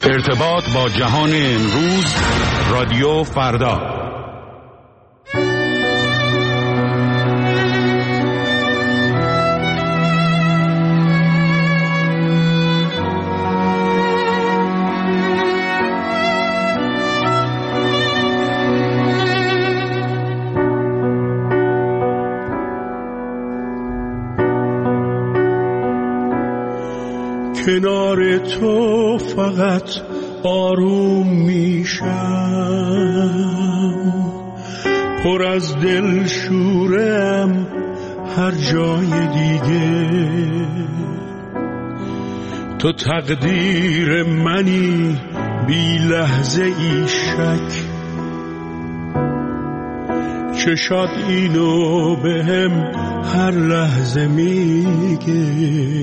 ارتباط با جهان امروز، رادیو فردا. کنار تو فقط آروم میشم، پر از دل شورم هر جای دیگه. تو تقدیر منی بی لحظه ای شک، چشات اینو بهم هر لحظه میگه.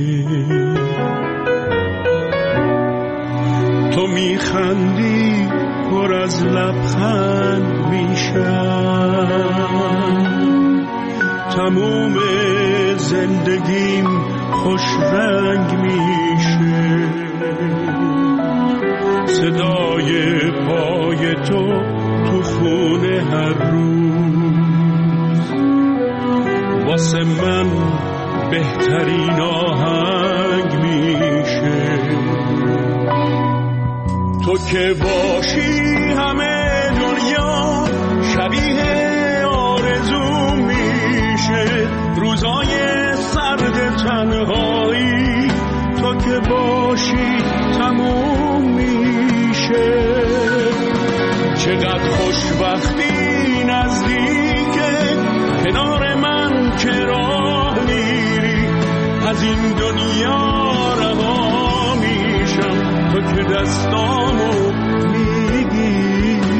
تو میخندی پر از لبخند میشم، تموم زندگیم خوش رنگ میشه. صدای پای تو تو خونه هر روز واسه من بهترین آهنگ میشه. تو که باشی همه دنیا شبیه آرزو میشه. روزای سرد تنهایی تو که باشی تموم میشه. چقدر خوشبختی نزدیکه کنار من که راه میری. از این دنیا رها میشم تو که دستامو میگیری.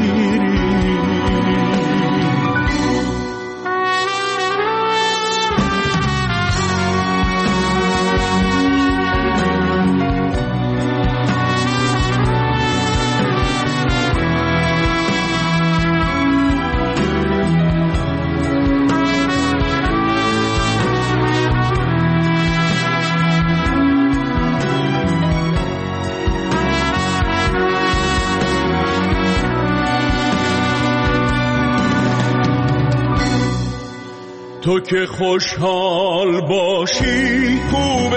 تو که خوشحال باشی خوب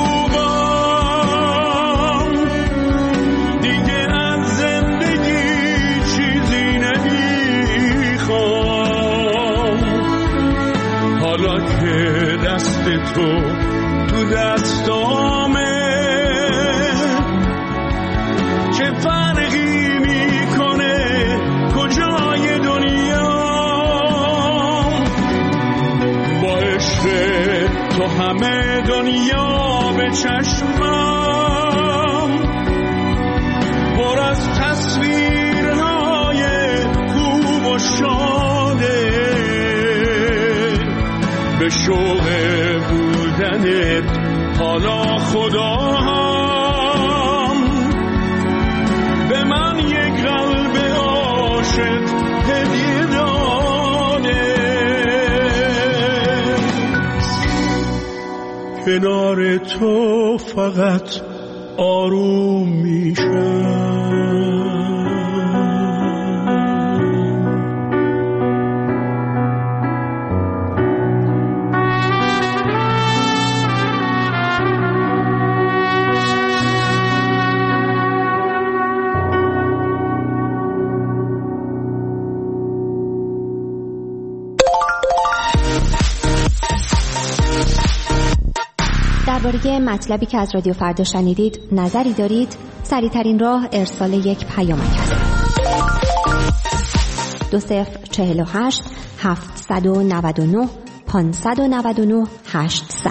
خوبم، دیگه از زندگی چیزی نمیخوام. حالا که دست تو دستامه چه فرقی میکنه کجای دنیا. تو همه دنیا به چشمم پر از تصویرهای خوب و شاده. به شوق بودنت حالا خدا هم به من یک قلب عاشق هدیه داده. کنار تو فقط آروم میشم. درباره مطلبی که از رادیو فردا شنیدید نظری دارید؟ سریع‌ترین راه ارسال یک پیامک است. 2048 799 599 800.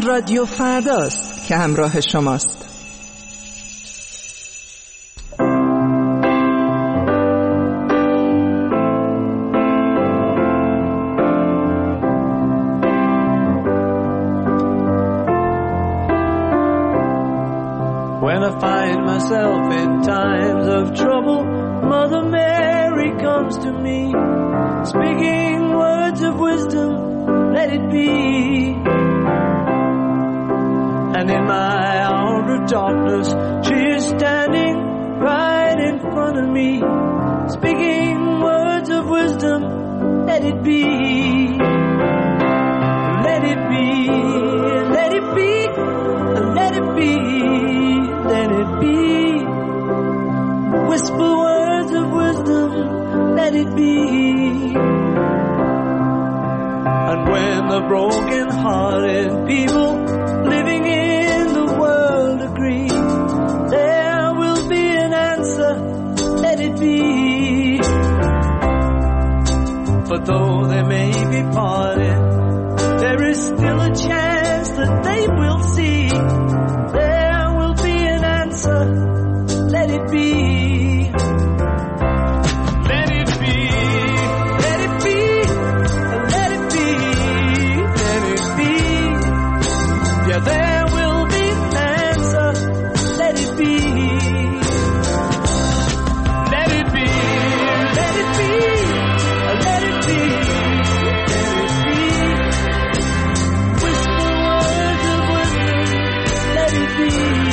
رادیو فرداست که همراه شماست. When I find myself in times of trouble, Mother Mary comes to me, speaking words of wisdom, let it be. And in my hour of darkness, she is standing right in front of me, speaking words of wisdom, let it be. Let it be, let it be, let it be. Let it be. Whisper words of wisdom, let it be. And when the broken-hearted people living in the world agree, there will be an answer, let it be. For though they may be parted, there is still a chance that they will see. Let it be. Let it be. Let it be. Let it be. Let it be. Yeah, there will be an answer. Let it be. Let it be. Let it be. Let it be. Let it be. Whisper words of wisdom. Let it be.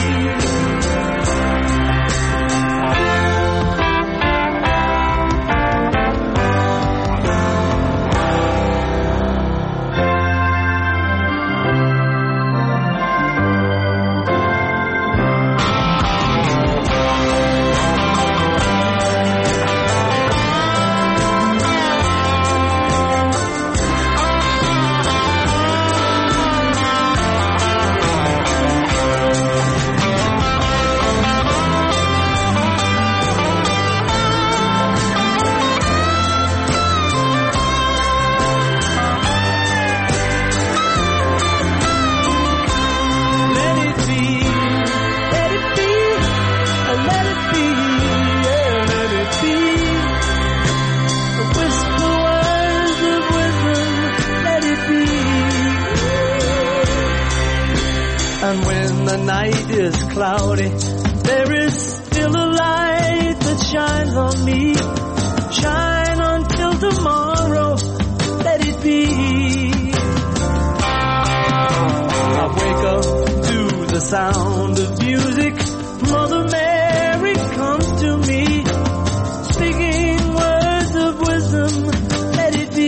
And when the night is cloudy, there is still a light that shines on me. Shine until tomorrow, let it be. I wake up to the sound of music. Mother Mary comes to me, speaking words of wisdom, let it be.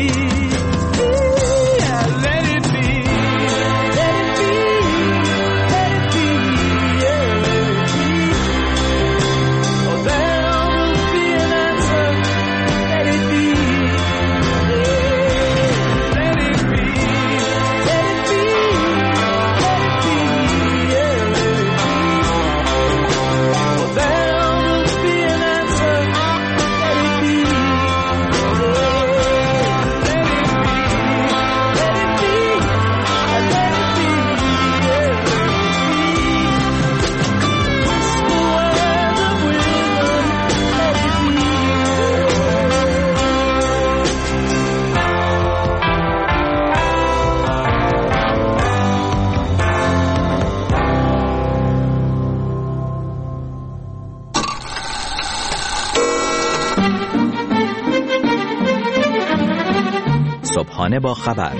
صبحانه با خبر،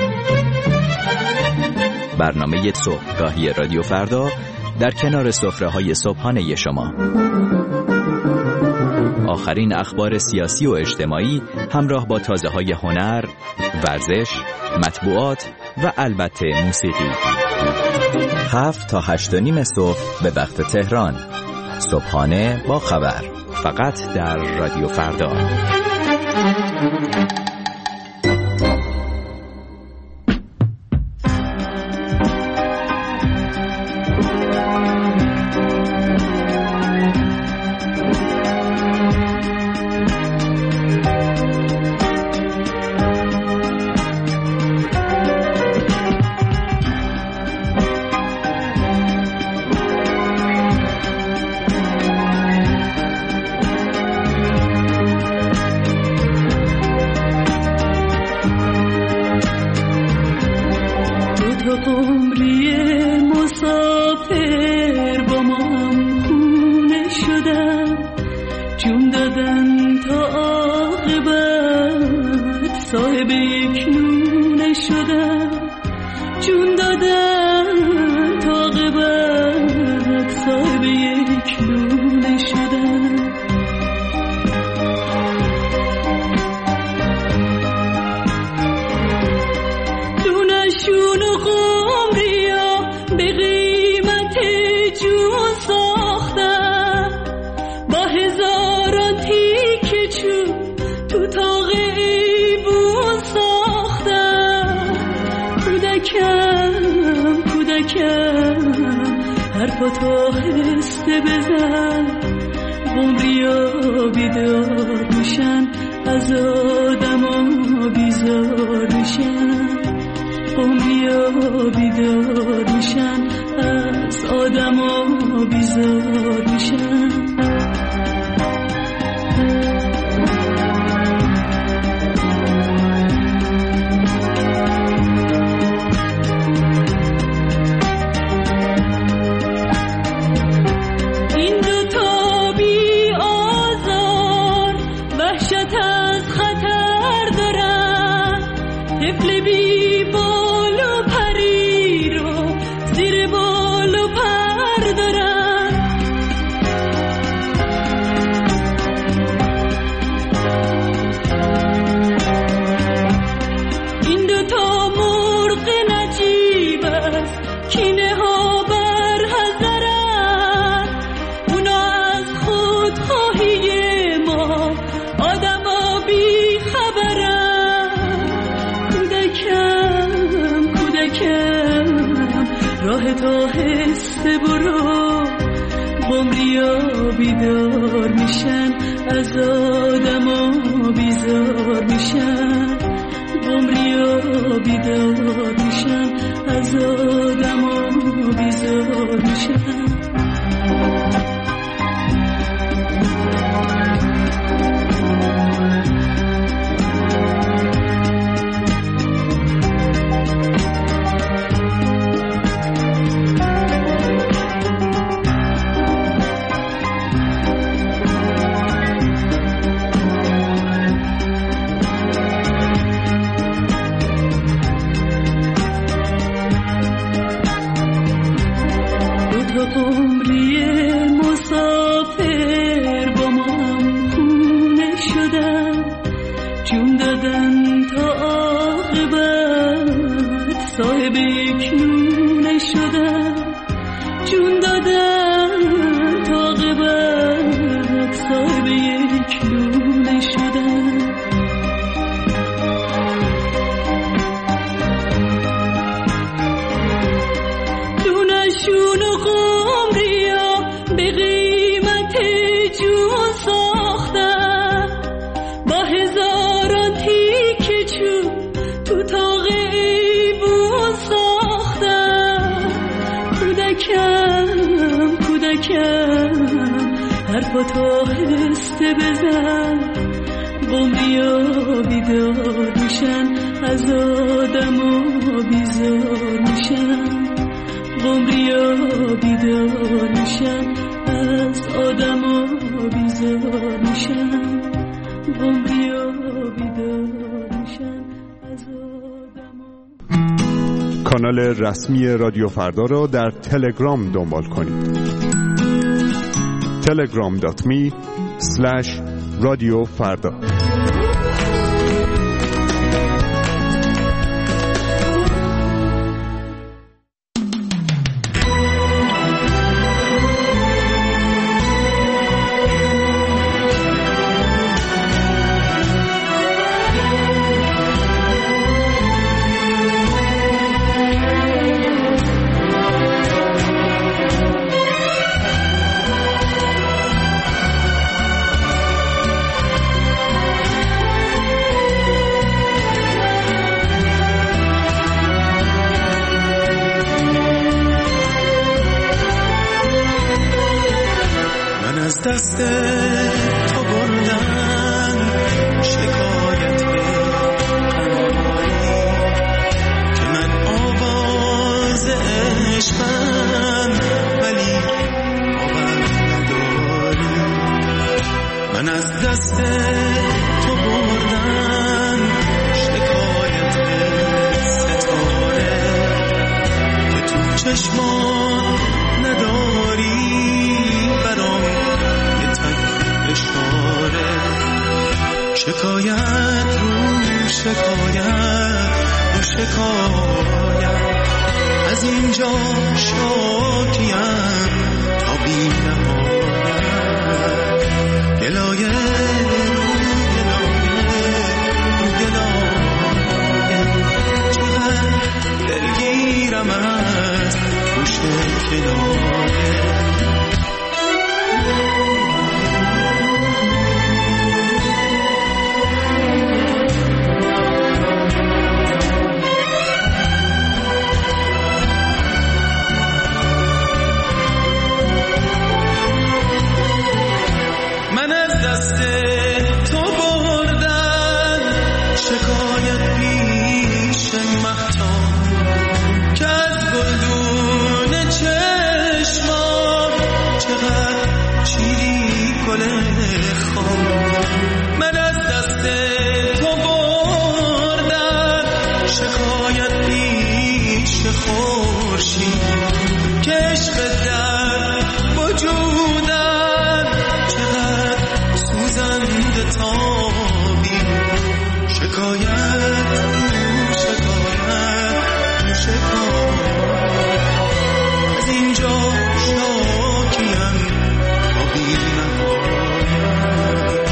برنامه صبحگاهی رادیو فردا در کنار سفره‌های صبحانه شما. آخرین اخبار سیاسی و اجتماعی همراه با تازه‌های هنر، ورزش، مطبوعات و البته موسیقی. 7 تا 8:30 صبح به وقت تهران. صبحانه با خبر، فقط در رادیو فردا. تا قمری مسافر با ما هم خونه شدن، جون دادن تا عاقبت صاحب یک نونه شدن، جون دادن تا عاقبت صاحب یک نونه شدن. دونشون و قمریا به قیمت جون ساختن، با هزاران تیکه چوب تو تاق ایبون ساختن. کودکم حرفا تا هسته بزن، قمریا بیدار میشن از آدما بیزار میشن، قمریا بیدار میشن از آدما بیزار میشن. راه تا هسته برو، قمریا بیدار میشن از آدما بیزار میشن، قمریا بیدار میشن از آدما بیزار میشن. قمری مسافر با ما هم خونه شدن، جون دادن تا عاقبت صاحب یک نونه شدن، جون دادن تا عاقبت صاحب یک نونه شدن. دونشون و قمریا به قیمت جون ساختن، با هزاران تیکه چوب تو تاق ایبون ساختن. کودکم حرفا تا هسته بزن، قمریا بیدار میشن از آدما بیزار میشن، قمریا بیدار میشن از آدما بیزار میشن، قمریا بیدار میشن از آدما. کانال رسمی رادیو فردا را در تلگرام دنبال کنید. telegram.me/رادیوفردا. دست تو بردن شکایت قناری که من آواز عاشقم ولی باور نداری. من از دست تو بردم شکایت ستاره که تو چشمان نداری، برام یه تک اشاره. شکایت رو شکایت رو شکایت، از اینجا شاکیم تا بی نهایت. گلایه رو گلایه، چقدر دلگیرم از گوش کنایه. من از دست تو بردم شکایت پیش خورشید که عشق در وجودم چقدر سوزنده تابی. شکایت شکایت شکایت، از اینجا شاکیم تا بی نهایت.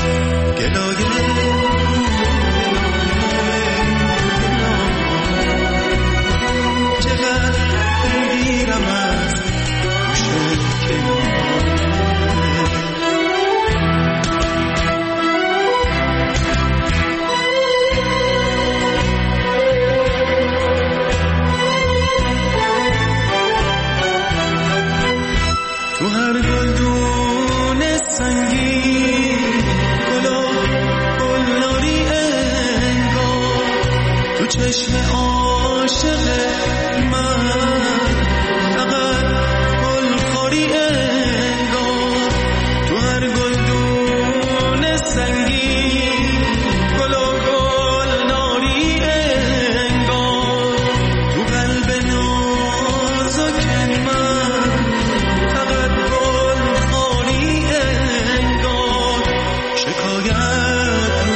تو هر گلدون سنگین گلناری انگار، تو چشم عاشق من فقط گلخوری انگار. تو هر گلدون سنگین گلناری انگار، تو قلب نازک من فقط گلخوری انگار. شکایت رو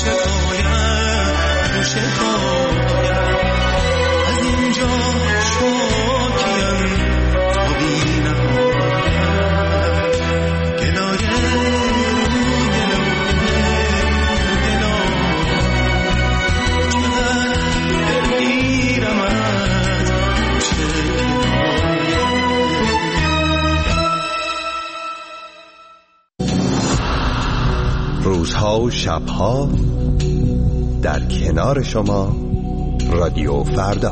شکایت رو شکایت، از اینجا شاکیم تا بی نهایت. گلایه چقدر دلگیرم از روزها و شبها در کنار شما رادیو فردا.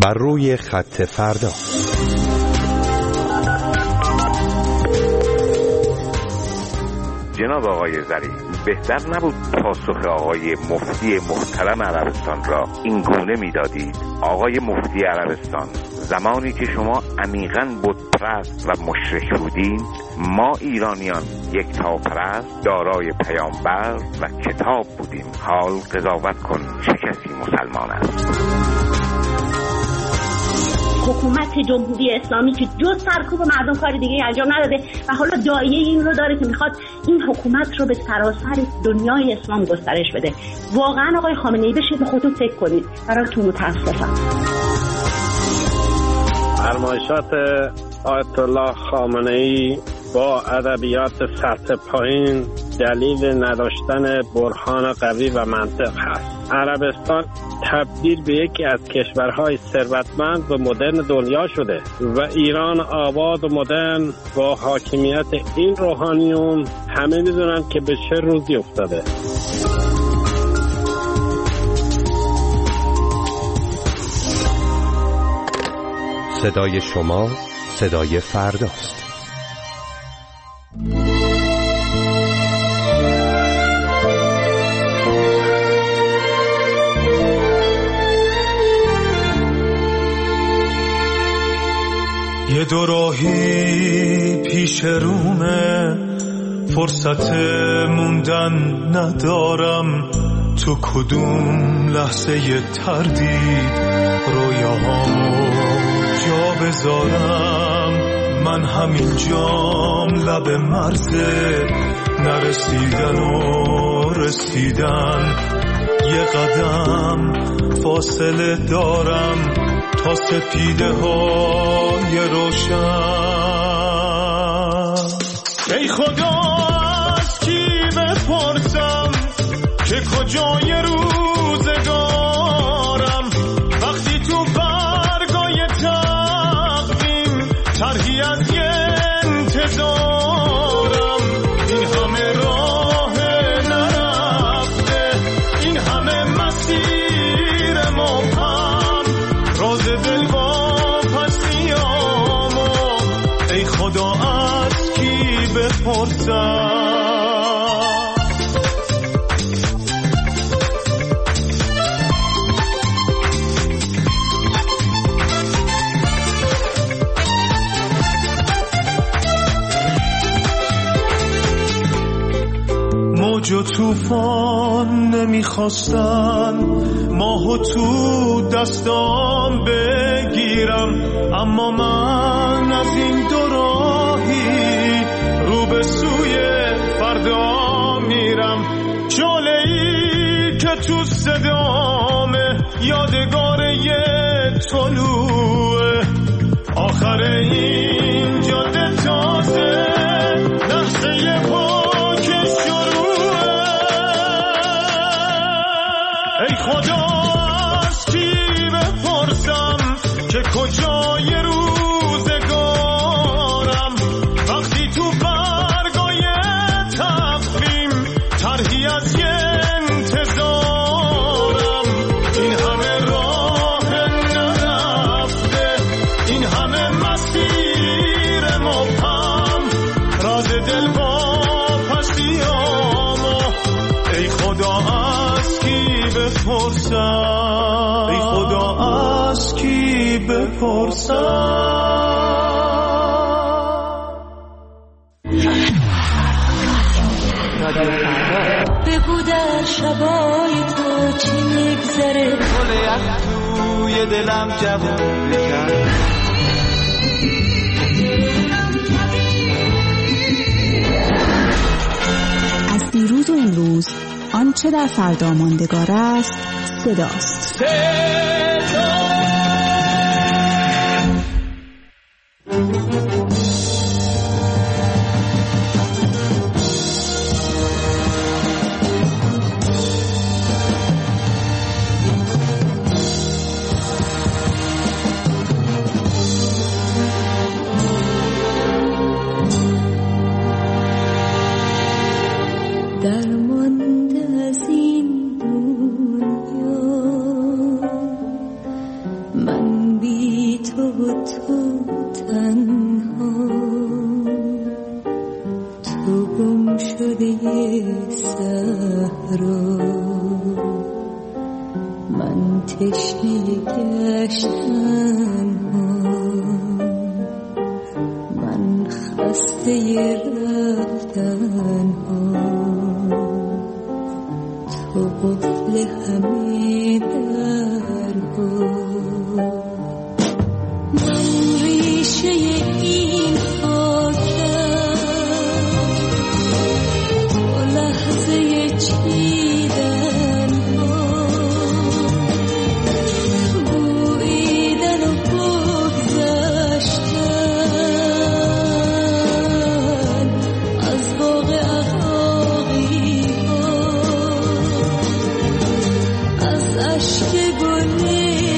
بر روی خط فردا. جناب آقای ظریف، بهتر نبود پاسخ آقای مفتی محترم عربستان را این گونه میدادید؟ آقای مفتی عربستان، زمانی که شما عمیقاً بت‌پرست و مشرک بودین، ما ایرانیان یکتاپرست دارای پیامبر و کتاب بودیم. حال قضاوت کن چه کسی مسلمان است؟ حکومت جمهوری اسلامی که جز سرکوب مردم کار دیگه انجام نداده و حالا داعیه این رو داره که میخواد این حکومت رو به سراسر دنیای اسلام گسترش بده. واقعا آقای خامنه‌ای بشید به خودتون فکر کنید. براتون متاسفم. فرمایشات آیت الله خامنه‌ای با ادبیات سطح پایین دلیل نداشتن برهان قوی و منطق هست. عربستان تبدیل به یکی از کشورهای ثروتمند و مدرن دنیا شده و ایران آباد و مدرن با حاکمیت این روحانیون همه میدونن که به چه روزی افتاده. صدای شما صدای فرداست. یه دوراهی پیش رومه، فرصت موندن ندارم، تو کدوم لحظه تردید رویاهامو جا بذارم. من همین جام لب مرزه، نرسیدن و رسیدن، یه قدم فاصله دارم تا سپیده های روشن. ای خدا از کی بپرسم که کجای روزگارم، وقتی تو برگای تقویم طرحی از یه انتظارم. این همه راه نرفته، این همه مسیر مبهم، راز دل واپسیامو ای خدا از کی بپرسم. موج و طوفان نمیخواستن ماهو تو دستام بگیرم، اما من از این دو راهی رو به سوی فردا میرم. جاله‌ای که تو صدامه یادگار یه طلوعه، آخر این جاده تازه لحظه پاک شروعه. ای خدا از کی بپرسم که کجای روزگارم، وقتی تو برگای تقویم طرحی از یه انتظارم. این همه راه نرفته، این همه مسیر مبهم، راز دل واپسیامو ای خدا از کی بپرسم، ای خدا از کی بپرسم. بگو در شبای تو چی میگذره، گل یخ توی دلم جوون بکن. از دیروز و امروز آنچه در فردا ماندگار است صداست. درمانده از این دنیا چی گشتن من خسته رفتن تو قفل همه درها من ریشه این خاکم تو لحظه چیدن بویدن و بگذشتن از باغ عقاقی از اشک گل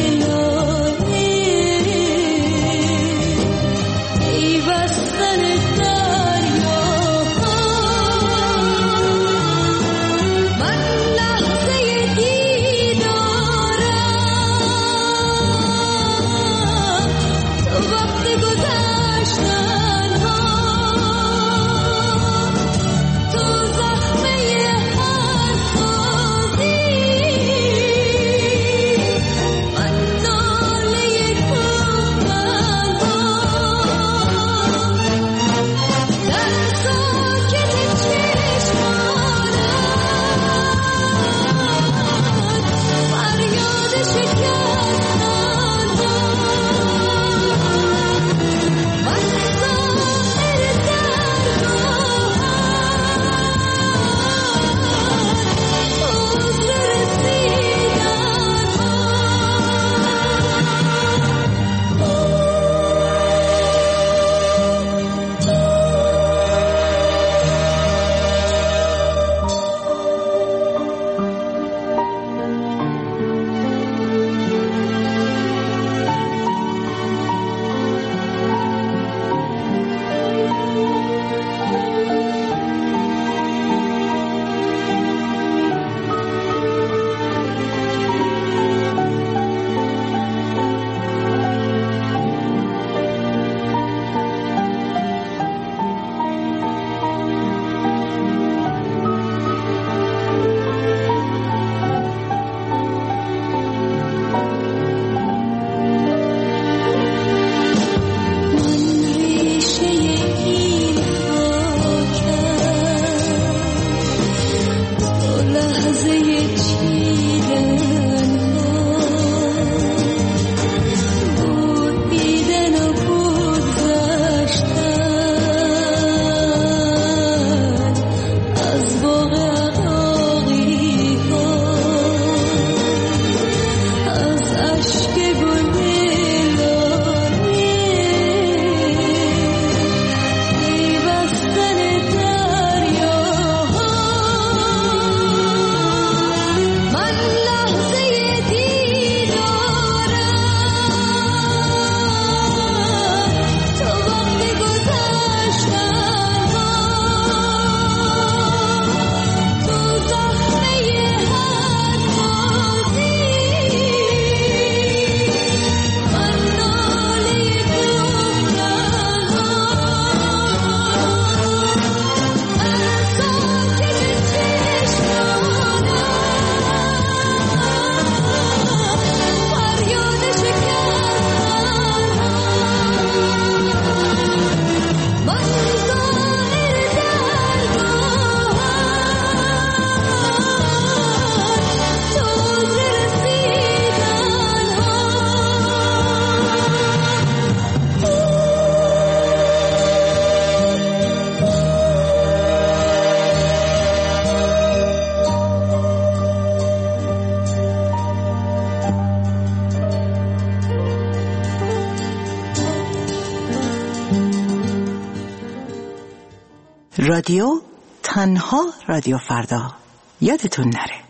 رادیو تنها رادیو فردا، یادتون نره.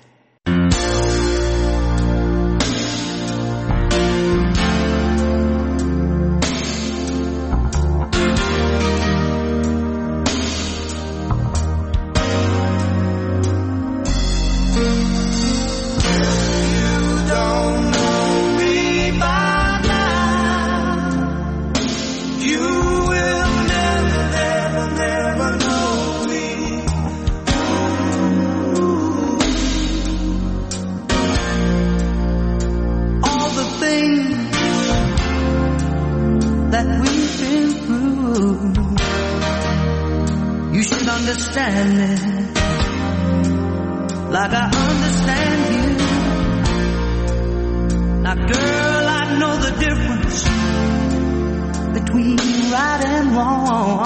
that we've been through. You should understand me like I understand you. Now girl, I know the difference between right and wrong.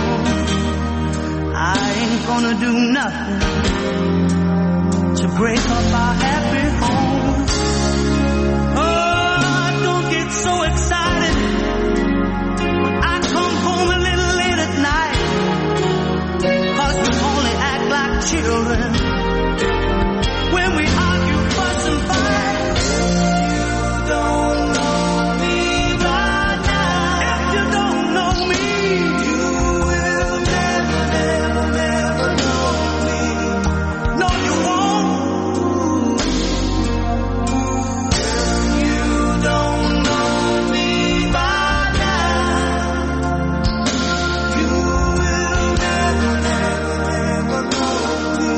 I ain't gonna do nothing to break up our happy home. Oh, don't get so excited when I come home a little late at night, 'cause we only act like children when we argue, fuss and fight. You don't know me by now. If you don't know me, you will never, never, never know me. No, you won't. You don't know me by now. You will never, never, never know me.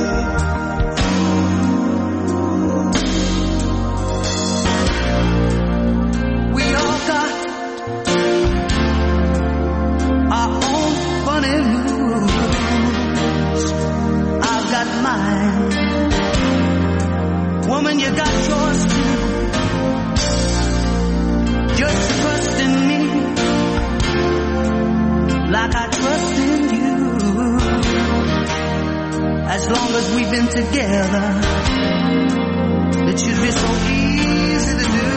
We all got our own funny moves. I've got mine. Woman, you got yours too. Just trust in me like I trust in you. As long as we've been together, it should be so easy to do.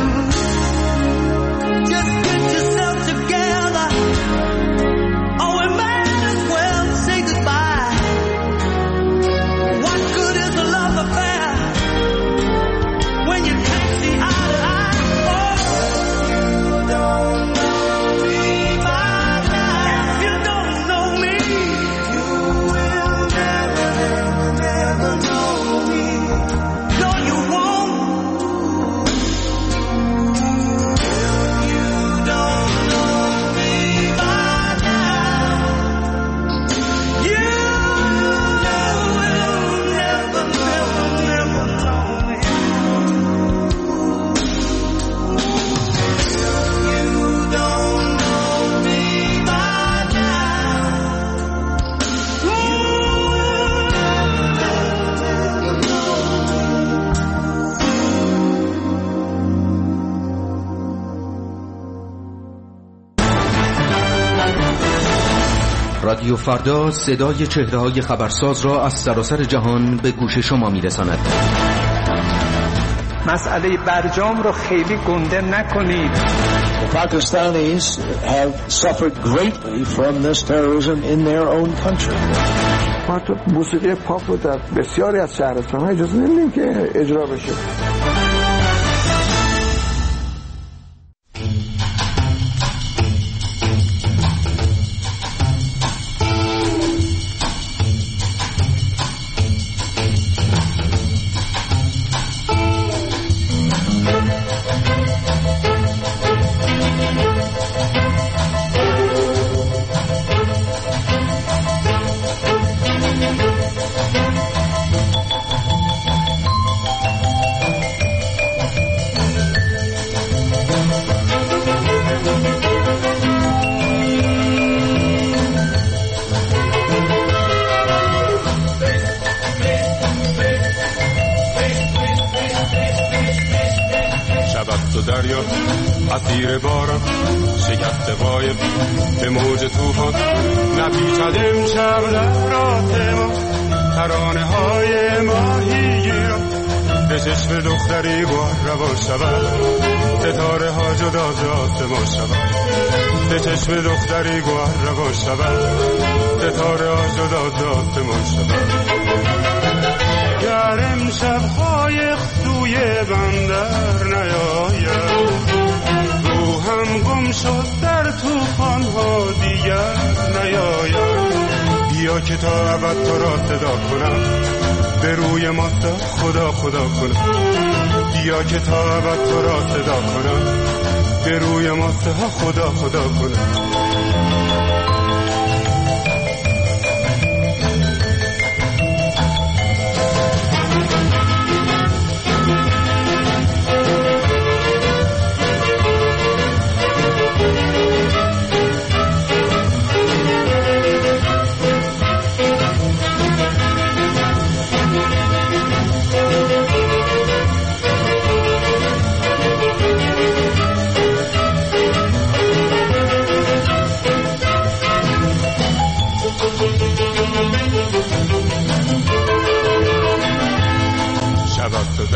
Just get yourself together, or we might as well say goodbye. What good is a love affair when you can't see eye to eye? Oh, you don't know me by now. If you don't know me, you will never, never, never know me. No, you won't. You don't know me by now. You will never, never, never know me. You don't know me by now. You رادیو فردا صدای چهره‌های خبرساز را از سراسر جهان به گوش شما می‌رساند. مسئله برجام رو خیلی گنده نکنید. The Pakistanis have suffered greatly from this terrorism in their own country. ما تو موسیقی پاپ رو در بسیاری از شهرستان‌ها اجازه نمیدیم که اجرا بشه. دریا اسیر باران شکست قایب به موج طوفان نپیچد امشب در راه ما ترانه های ماهیگیران به چشم دختری گوهر روان شود ستاره ها جدا ز آسمان شود به چشم دختری گوهر روان شود ستاره ها جدا ز آسمان شود گر امشب قایق سوی بندر نیاید روحم گم شد در طوفان ها دیگر نیاید بیا که تا ابد تو را صدا کنم به روی ماستا خدا خدا کنم بیا که تا ابد تو را صدا کنم به روی ماستا خدا خدا کنم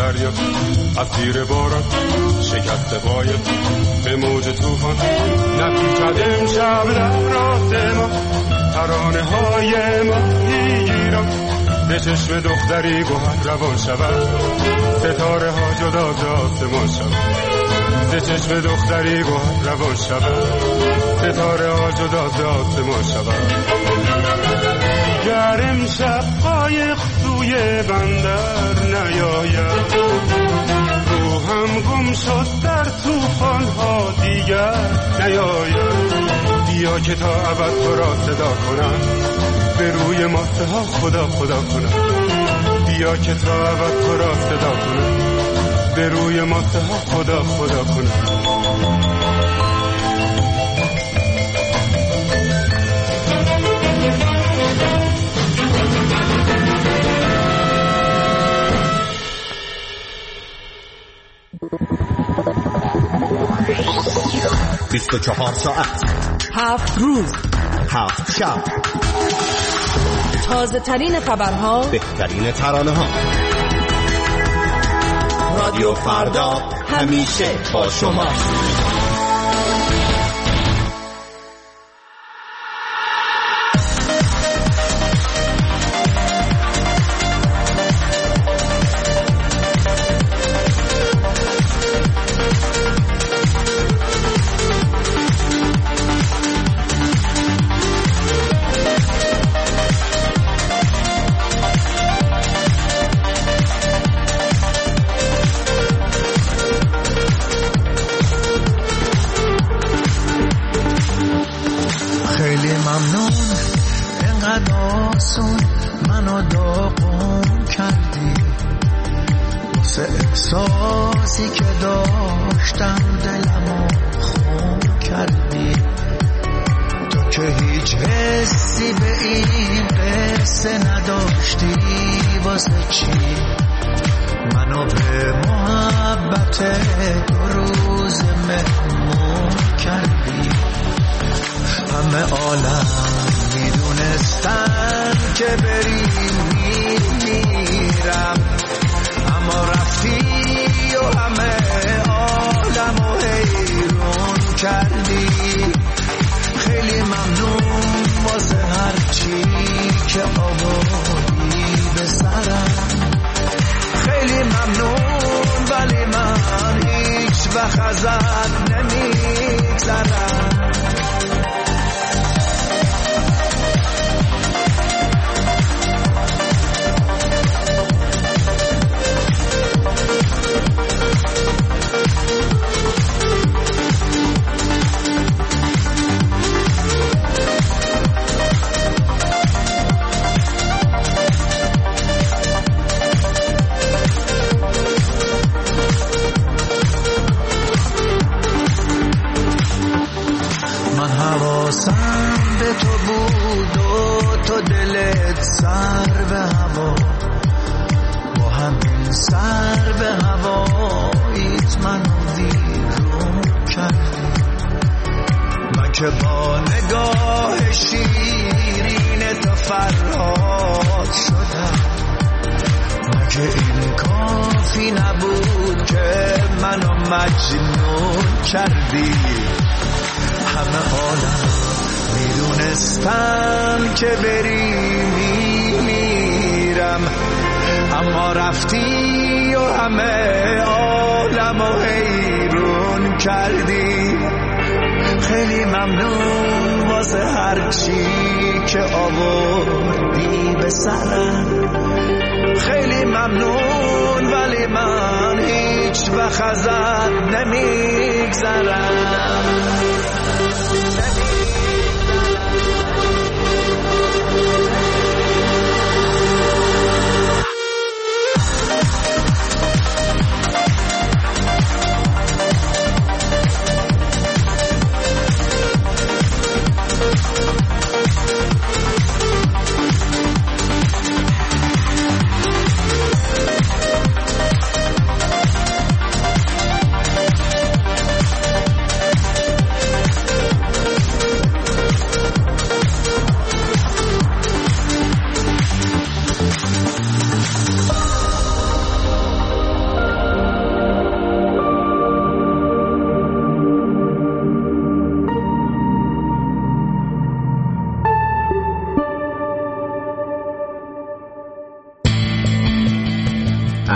دریا اسیر باران شکست قایق به موج طوفان نپیچد امشب در راه ما ترانه های ماهیگیران به چشم دختری گوهر روان شود ستاره ها جدا ز آسمان شود به چشم دختری گوهر روان شود ستاره ها جدا ز آسمان شود گر امشب قایق سوی بندر نیاید روحم گم شد در طوفان ها دیگر نیاید بیا که تا ابد تو را صدا کنم به روی ماسه ها خدا خدا کنم بیا که تا ابد تو را صدا کنم به روی ماسه ها خدا خدا کنم بیست و 24 ساعت 7 روز 7 شب تازه ترین خبرها بهترین ترانه ها رادیو فردا همیشه با شما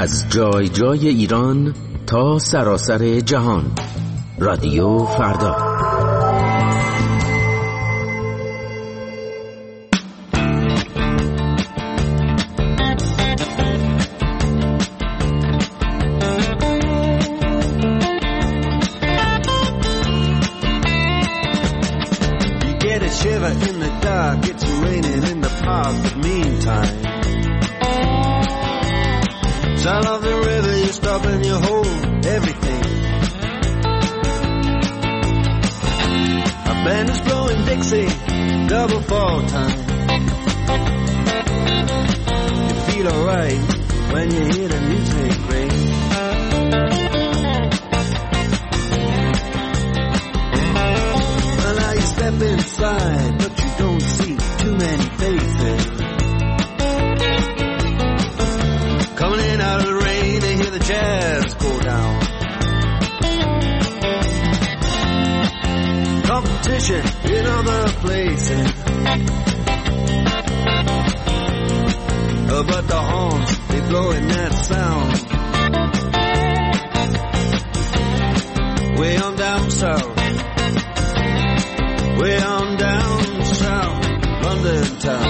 از جای جای ایران تا سراسر جهان. رادیو فردا. In the dark, it's raining in the park, but meantime, sound of the river, you stop and you hold everything. A band is blowing Dixie, double fall time. You feel alright when you hear the music ring. Well, now you step inside, but you don't see too many faces. Coming in out of the rain to hear the jazz go down. Competition in other places, but the horns, they blowing that sound. Way on down south, way on down south, London town.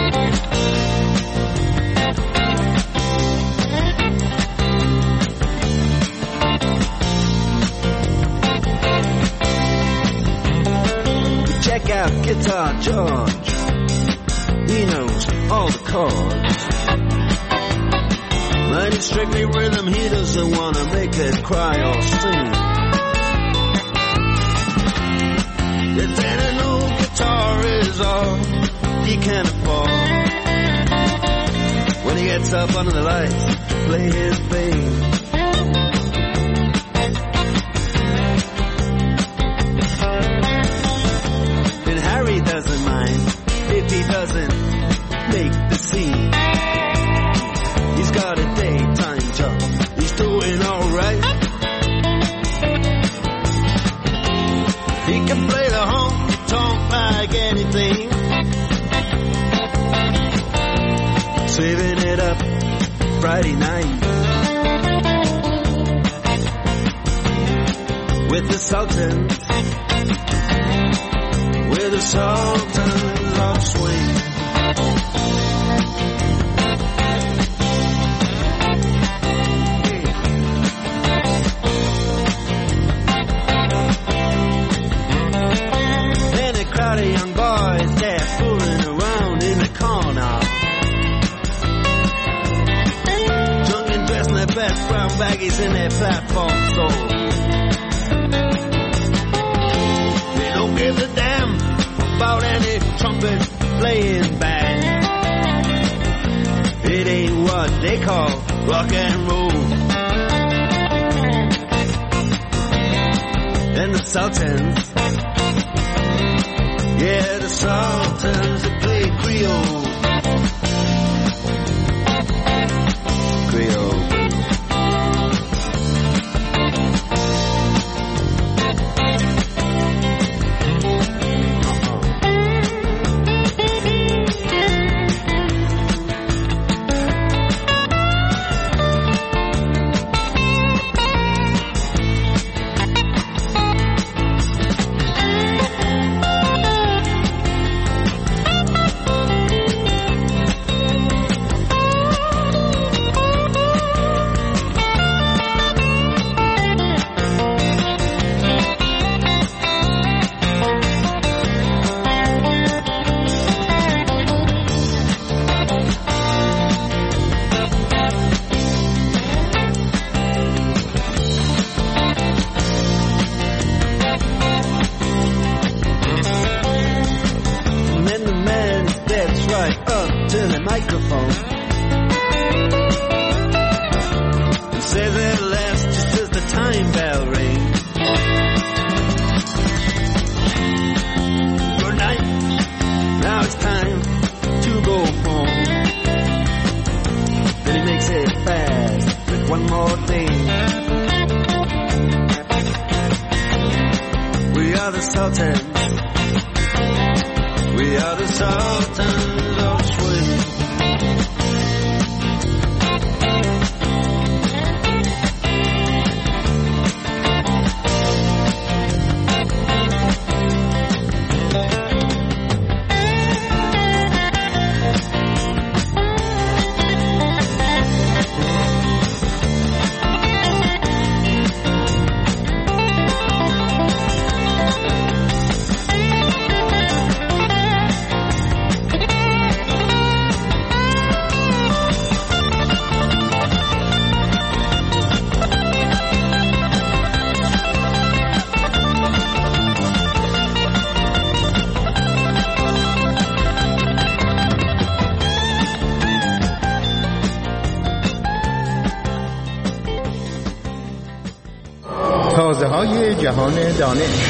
Check out Guitar George, he knows all the chords. But it's strictly rhythm, he doesn't want to make it cry or sing. If then an old guitar is all he can afford, when he gets up under the lights to play his thing. And Harry doesn't mind if he doesn't make the scene. He's got a daytime job, he's doing alright. He can play the honky-tonk like anything, saving it up Friday night with the Sultans, with the Sultans of Swing. Crowd of young boys, they're fooling around in the corner, drunk and dressed in their best brown baggies in their platform soles. They don't give a damn about any trumpet playing band. It ain't what they call rock and roll. And the Sultans, yeah, the Sultans that play Creole. Creole. جهان دانش.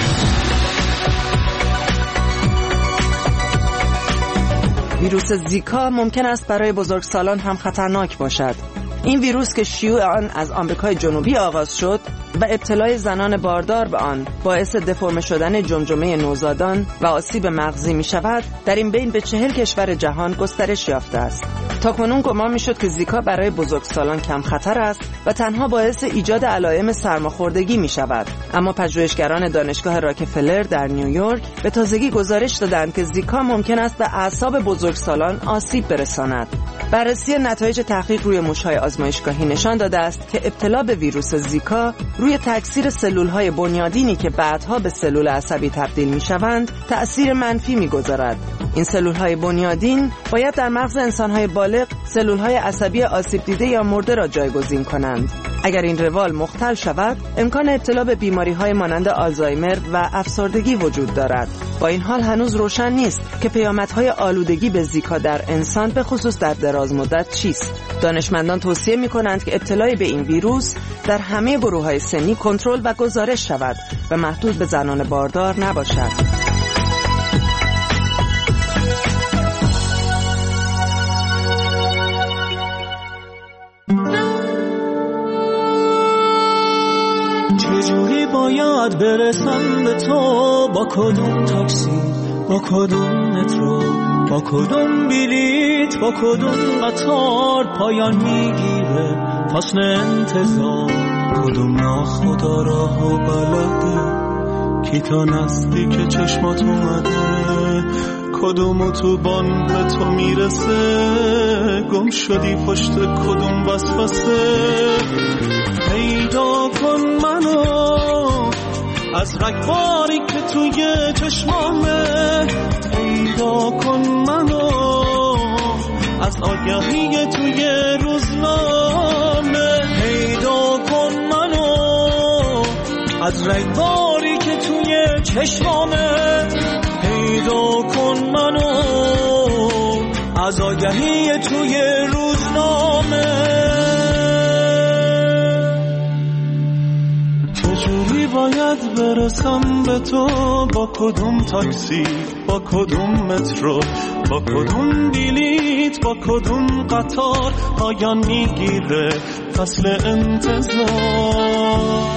ویروس زیکا ممکن است برای بزرگسالان هم خطرناک باشد. این ویروس که شیوع آن از آمریکای جنوبی آغاز شد و ابتلای زنان باردار به آن باعث دفرم شدن جمجمه نوزادان و آسیب مغزی می شود، در این بین به 40 کشور جهان گسترش یافته است. تاکنون گمان می شد که زیکا برای بزرگسالان کم خطر است و تنها باعث ایجاد علائم سرماخوردگی می شود. اما پژوهشگران دانشگاه راکفلر در نیویورک به تازگی گزارش دادند که زیکا ممکن است به اعصاب بزرگسالان آسیب برساند. بررسی نتایج تحقیق روی موش‌های آزمایشگاهی نشان داده است که ابتلا به ویروس زیکا روی تکثیر سلول‌های بنیادینی که بعدها به سلول عصبی تبدیل می‌شوند تأثیر منفی می‌گذارد. این سلول‌های بنیادین باید در مغز انسان‌های بالغ سلول‌های عصبی آسیب دیده یا مرده را جایگزین کنند. اگر این روال مختل شود، امکان ابتلا به بیماری‌های مانند آلزایمر و افسردگی وجود دارد. با این حال هنوز روشن نیست که پیامدهای آلودگی به زیکا در انسان به خصوص در دراز مدت چیست. دانشمندان توصیه می‌کنند که ابتلای به این ویروس در همه گروه‌های سنی کنترل و گزارش شود و محدود به زنان باردار نباشد. چجوری باید برسم به تو؟ با کدوم تاکسی، با کدوم مترو، با کدوم بلیت، با کدوم قطار پایان میگیره فصل انتظار؟ کدوم ناخدا راه و بلده کی تا نزدیک چشمات اومده؟ کدوم اتوبان به تو میرسه؟ گم شدی پشت کدوم وسوسه؟ پیدا کن منو از رگباری که توی چشمامه، پیدا کن منو از آگهی توی روزنامه، پیدا کن منو از رگباری که توی چشمامه، پیدا کن منو از آگهی توی روزنامه. چجوری باید برسم به تو؟ با کدوم تاکسی، با کدوم مترو، با کدوم بلیت، با کدوم قطار پایان میگیره فصل انتظار؟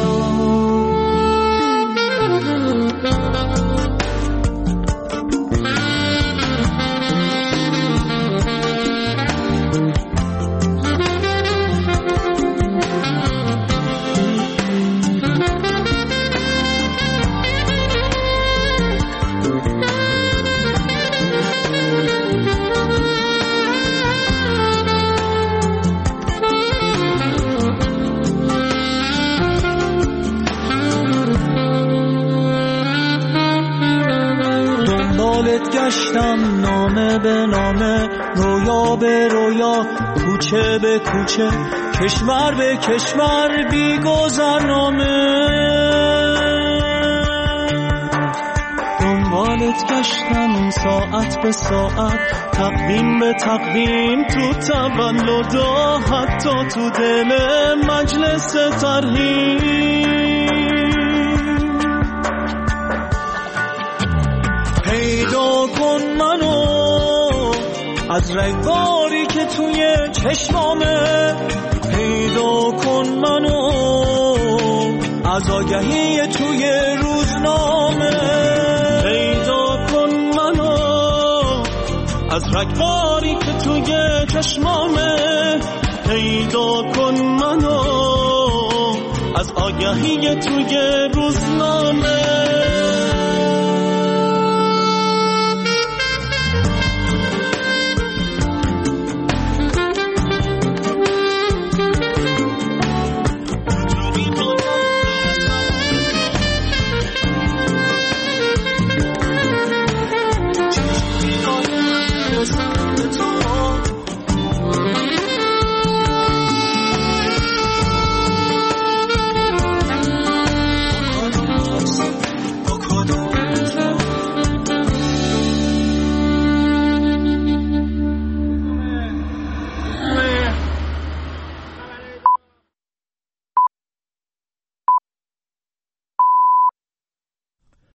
گشتم نامه به نامه، رویا به رویا، کوچه به کوچه، کشور به کشور، بی گذرنامه. دنبالت گشتم ساعت به ساعت، تقویم به تقویم، تو تولدا، حتی تو دل مجلس ترحیم. پیدا کن منو از رگباری که توی چشمامه، پیدا کن منو از آگهی توی روزنامه، پیدا کن منو از رگباری که توی چشمامه، پیدا کن منو از آگهی توی روزنامه.